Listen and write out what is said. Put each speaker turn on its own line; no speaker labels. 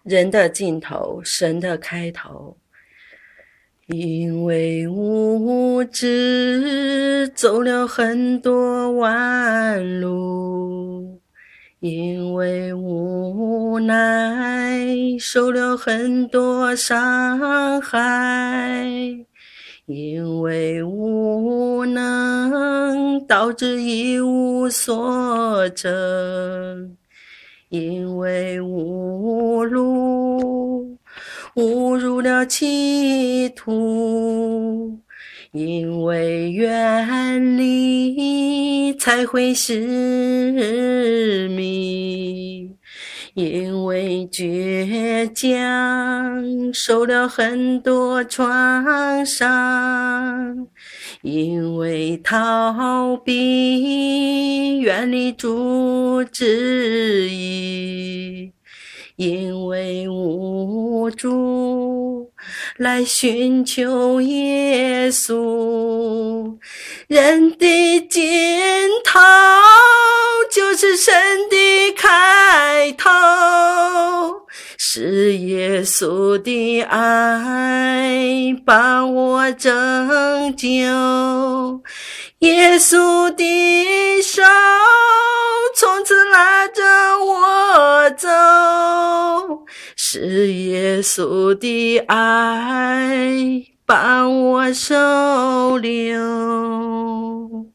人的尽头，神的开头。因为无知走了很多弯路，因为无奈受了很多伤害，因为无能导致一无所成，因为无路误入了歧途，因为远离才会失迷，因为倔强受了很多创伤，因为逃避远离主旨意，因为无助来寻求耶稣，人的尽头就是神的开头，是耶稣的爱把我拯救，耶稣的手从此拉着我走，是耶稣的爱把我收留。